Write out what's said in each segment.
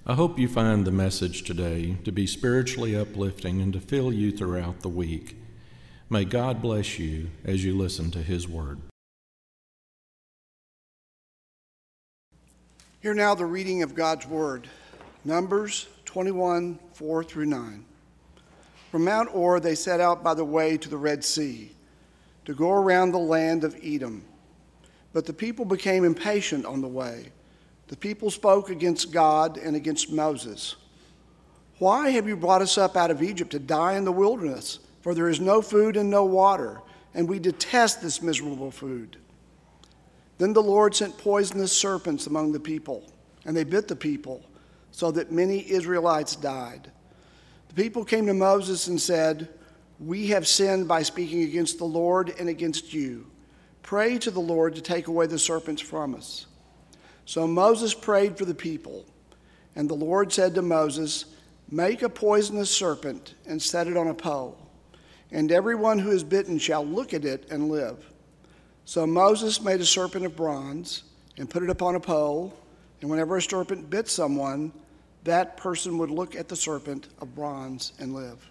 I hope you find the message today to be spiritually uplifting and to fill you throughout the week. May God bless you as you listen to His Word. Hear now the reading of God's Word. Numbers 21, 4 through 9. From Mount Or they set out by the way to the Red Sea, to go around the land of Edom. But the people became impatient on the way. The people spoke against God and against Moses. "Why have you brought us up out of Egypt to die in the wilderness? For there is no food and no water, and we detest this miserable food." Then the Lord sent poisonous serpents among the people, and they bit the people, so that many Israelites died. The people came to Moses and said, "We have sinned by speaking against the Lord and against you. Pray to the Lord to take away the serpents from us." So Moses prayed for the people, and the Lord said to Moses, "Make a poisonous serpent and set it on a pole, and everyone who is bitten shall look at it and live." So Moses made a serpent of bronze and put it upon a pole, and whenever a serpent bit someone, that person would look at the serpent of bronze and live.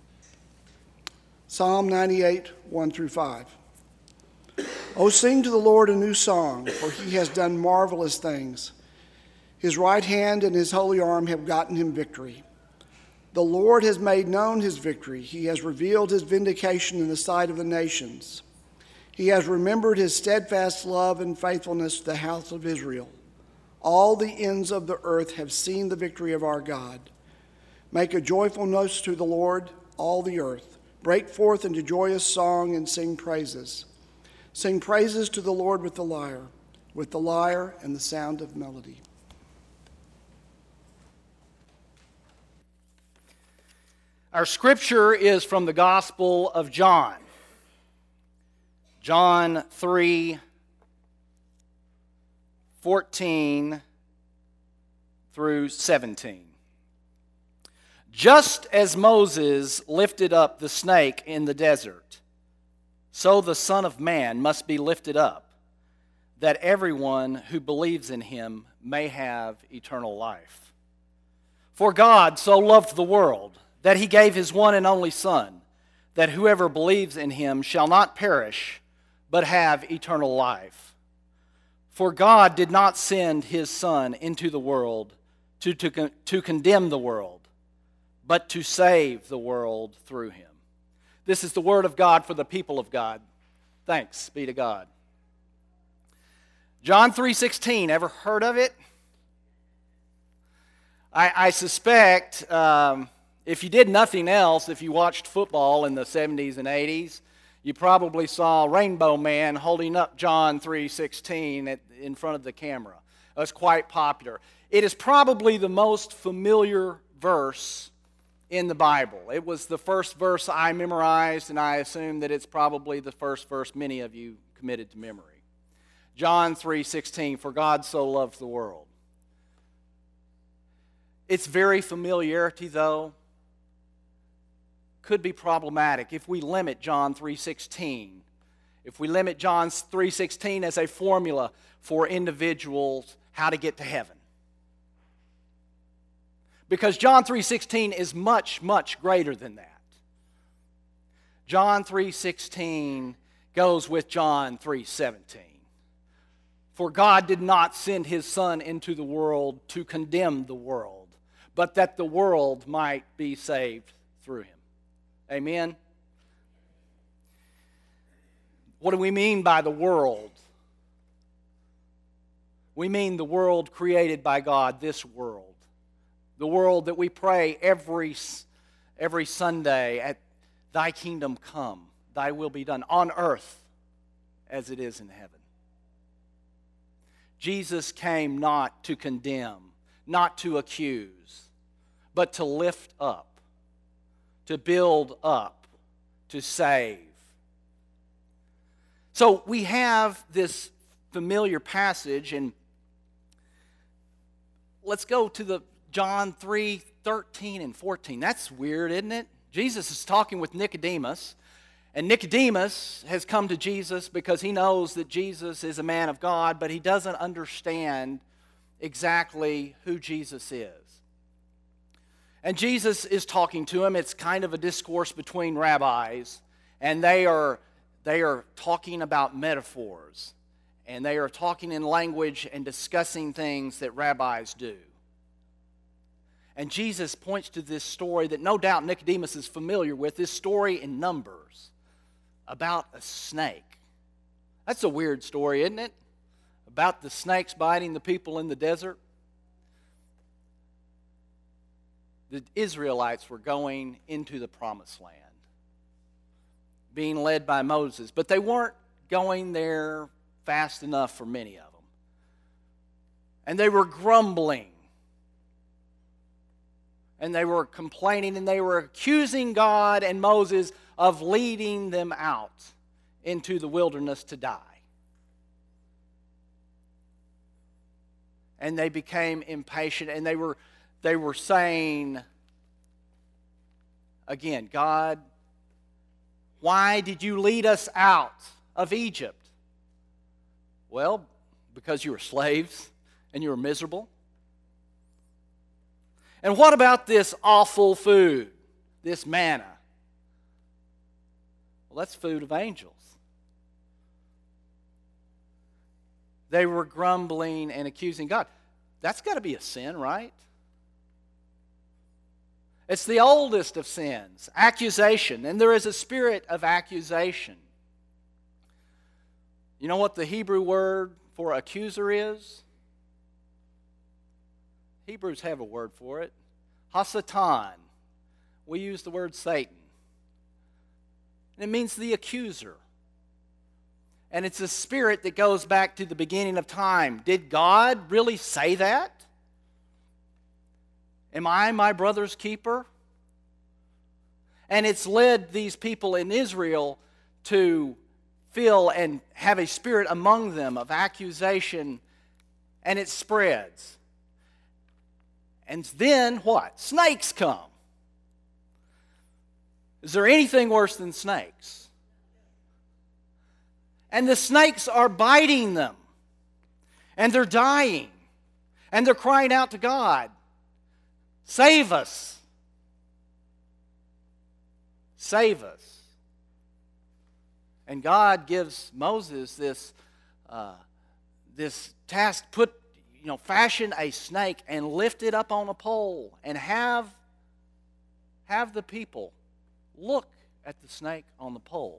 Psalm 98, 1 through 5. "Oh, sing to the Lord a new song, for he has done marvelous things. His right hand and his holy arm have gotten him victory. The Lord has made known his victory. He has revealed his vindication in the sight of the nations. He has remembered his steadfast love and faithfulness to the house of Israel. All the ends of the earth have seen the victory of our God. Make a joyful noise to the Lord, all the earth. Break forth into joyous song and sing praises. Sing praises to the Lord with the lyre and the sound of melody." Our scripture is from the Gospel of John. John 3, 14 through 17. "Just as Moses lifted up the snake in the desert, so the Son of Man must be lifted up, that everyone who believes in him may have eternal life. For God so loved the world that he gave his one and only Son, that whoever believes in him shall not perish, but have eternal life. For God did not send his Son into the world to condemn the world, but to save the world through him." This is the word of God for the people of God. Thanks be to God. John 3:16, ever heard of it? I suspect if you did nothing else, if you watched football in the 70s and 80s, you probably saw Rainbow Man holding up John 3:16 in front of the camera. That's quite popular. It is probably the most familiar verse in the Bible. It was the first verse I memorized, and I assume that it's probably the first verse many of you committed to memory. John 3:16, "For God so loved the world." Its very familiarity, though, could be problematic if we limit John 3:16. If we limit John 3:16 as a formula for individuals how to get to heaven. Because John 3:16 is much, much greater than that. John 3:16 goes with John 3:17. "For God did not send his Son into the world to condemn the world, but that the world might be saved through him." Amen? What do we mean by the world? We mean the world created by God, this world. The world that we pray every Sunday at "Thy kingdom come, thy will be done on earth as it is in heaven." Jesus came not to condemn, not to accuse, but to lift up, to build up, to save. So we have this familiar passage, and let's go to the John 3:13 and 14. That's weird, isn't it? Jesus is talking with Nicodemus, and Nicodemus has come to Jesus because he knows that Jesus is a man of God, but he doesn't understand exactly who Jesus is. And Jesus is talking to him. It's kind of a discourse between rabbis, and they are talking about metaphors, and they are talking in language and discussing things that rabbis do. And Jesus points to this story that no doubt Nicodemus is familiar with, this story in Numbers about a snake. That's a weird story, isn't it? About the snakes biting the people in the desert. The Israelites were going into the promised land, being led by Moses, but they weren't going there fast enough for many of them. And they were grumbling, and they were complaining, and they were accusing God and Moses of leading them out into the wilderness to die. And they became impatient, and they were saying, again, God, why did you lead us out of Egypt? Well, because you were slaves and you were miserable. And what about this awful food, this manna? Well, that's food of angels. They were grumbling and accusing God. That's got to be a sin, right? It's the oldest of sins, accusation, and there is a spirit of accusation. You know what the Hebrew word for accuser is? Hebrews have a word for it. Hasatan. We use the word Satan. And it means the accuser. And it's a spirit that goes back to the beginning of time. Did God really say that? Am I my brother's keeper? And it's led these people in Israel to feel and have a spirit among them of accusation, and it spreads. And then what? Snakes come. Is there anything worse than snakes? And the snakes are biting them, and they're dying, and they're crying out to God, save us. Save us. And God gives Moses this task, fashion a snake and lift it up on a pole and have the people look at the snake on the pole.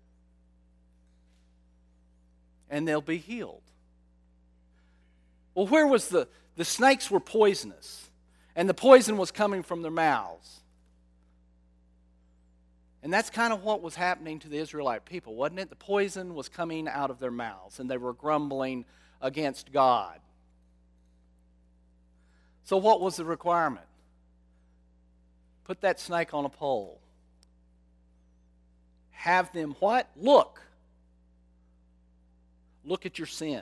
And they'll be healed. Well, where was the snakes were poisonous, and the poison was coming from their mouths. And that's kind of what was happening to the Israelite people, wasn't it? The poison was coming out of their mouths, and they were grumbling against God. So what was the requirement? Put that snake on a pole. Have them what? Look. Look at your sin.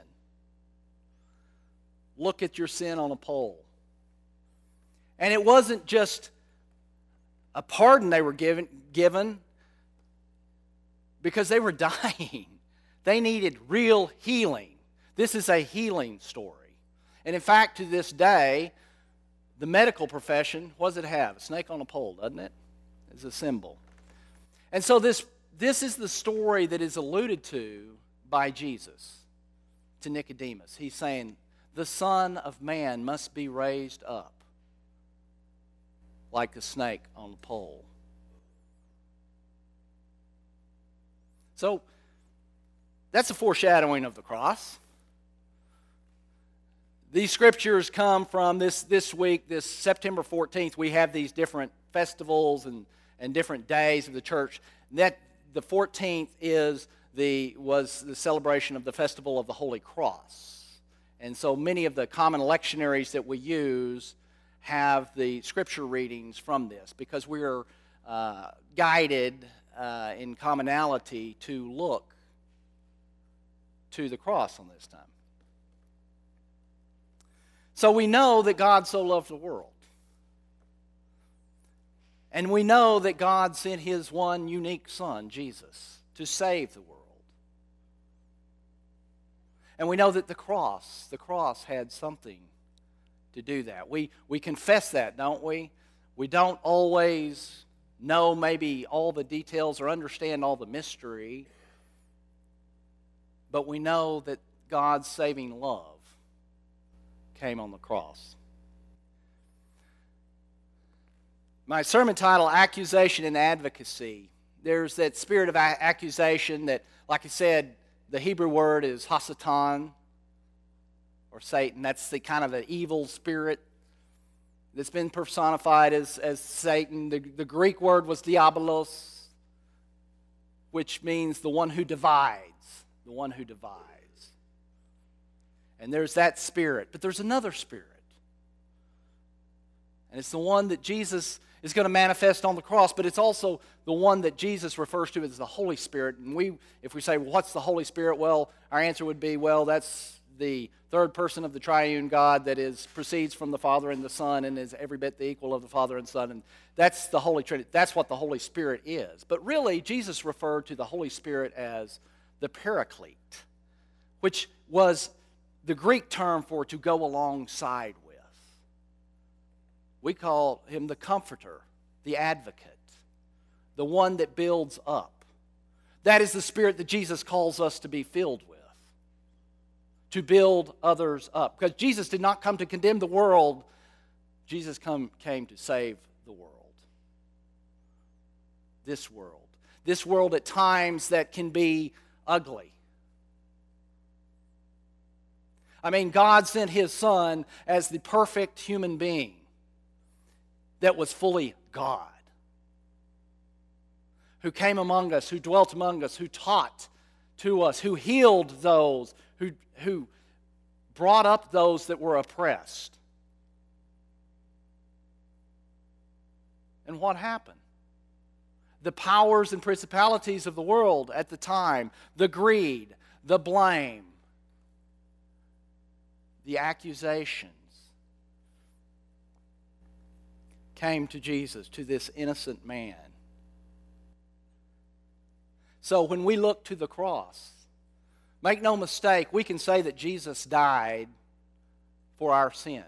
Look at your sin on a pole. And it wasn't just a pardon they were given because they were dying. They needed real healing. This is a healing story. And in fact, to this day, the medical profession, what does it have? A snake on a pole, doesn't it? It's a symbol. And so this is the story that is alluded to by Jesus to Nicodemus. He's saying, the Son of Man must be raised up like a snake on the pole. So, that's a foreshadowing of the cross. These scriptures come from this week, this September 14th. We have these different festivals and different days of the church. That the 14th was the celebration of the festival of the Holy Cross. And so many of the common lectionaries that we use have the scripture readings from this because we are guided in commonality to look to the cross on this time. So we know that God so loved the world. And we know that God sent His one unique Son, Jesus, to save the world. And we know that the cross had something to do that. We confess that, don't we? We don't always know maybe all the details or understand all the mystery, but we know that God's saving love came on the cross. My sermon title, Accusation and Advocacy. There's that spirit of accusation that, like I said, the Hebrew word is Hasatan, or Satan. That's the kind of an evil spirit that's been personified as Satan. The Greek word was diabolos, which means the one who divides. The one who divides. And there's that spirit. But there's another spirit. And it's the one that Jesus is going to manifest on the cross, but it's also the one that Jesus refers to as the Holy Spirit. And if we say, well, what's the Holy Spirit? Well, our answer would be, well, that's the third person of the triune God that proceeds from the Father and the Son and is every bit the equal of the Father and Son. And that's the Holy Trinity. That's what the Holy Spirit is. But really, Jesus referred to the Holy Spirit as the Paraclete, which was the Greek term for to go alongside with. We call him the Comforter, the Advocate, the one that builds up. That is the Spirit that Jesus calls us to be filled with, to build others up. Because Jesus did not come to condemn the world. Jesus came to save the world. This world. This world at times that can be ugly. I mean, God sent His Son as the perfect human being that was fully God, who came among us, who dwelt among us, who taught to us, who healed those, who brought up those that were oppressed. And what happened? The powers and principalities of the world at the time, the greed, the blame, the accusations, came to Jesus, to this innocent man. So when we look to the cross, make no mistake, we can say that Jesus died for our sins.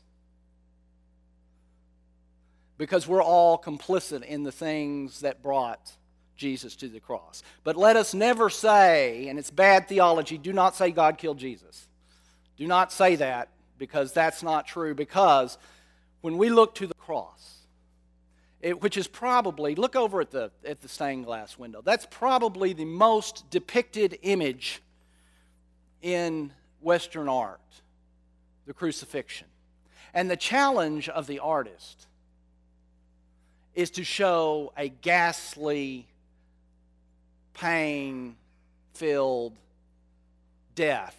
Because we're all complicit in the things that brought Jesus to the cross. But let us never say, and it's bad theology, do not say God killed Jesus. Do not say that, because that's not true. Because when we look to the cross, which is probably, look over at the stained glass window, that's probably the most depicted image in Western art, the crucifixion. And the challenge of the artist is to show a ghastly, pain-filled death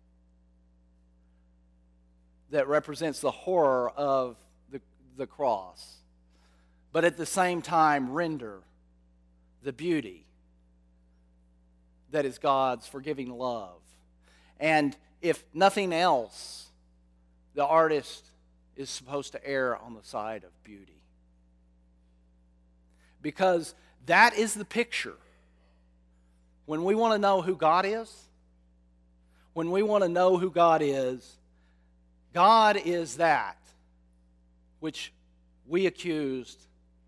that represents the horror of the cross, but at the same time render the beauty that is God's forgiving love. And if nothing else, the artist is supposed to err on the side of beauty. Because that is the picture. When we want to know who God is, God is that which we accused,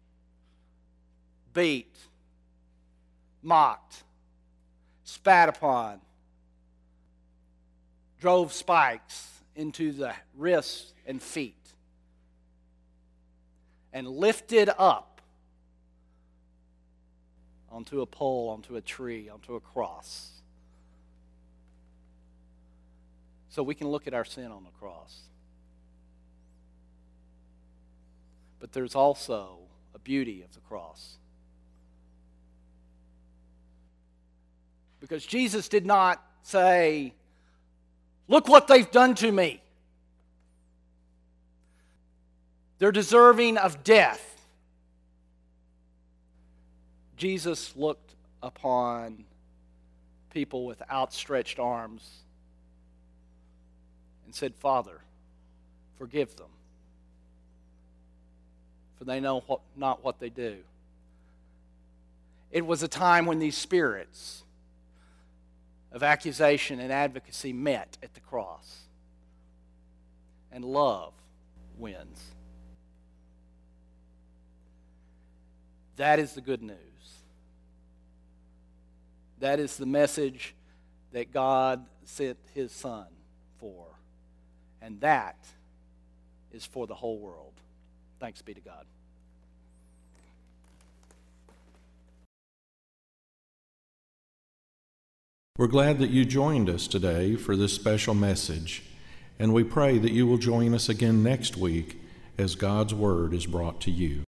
beat, mocked, spat upon, drove spikes into the wrists and feet, and lifted up onto a pole, onto a tree, onto a cross. So we can look at our sin on the cross. But there's also a beauty of the cross. Because Jesus did not say, look what they've done to me. They're deserving of death. Jesus looked upon people with outstretched arms and said, Father, forgive them, for they know not what they do. It was a time when these spirits of accusation and advocacy met at the cross, and love wins. That is the good news. That is the message that God sent his Son for. And that is for the whole world. Thanks be to God. We're glad that you joined us today for this special message, and we pray that you will join us again next week as God's Word is brought to you.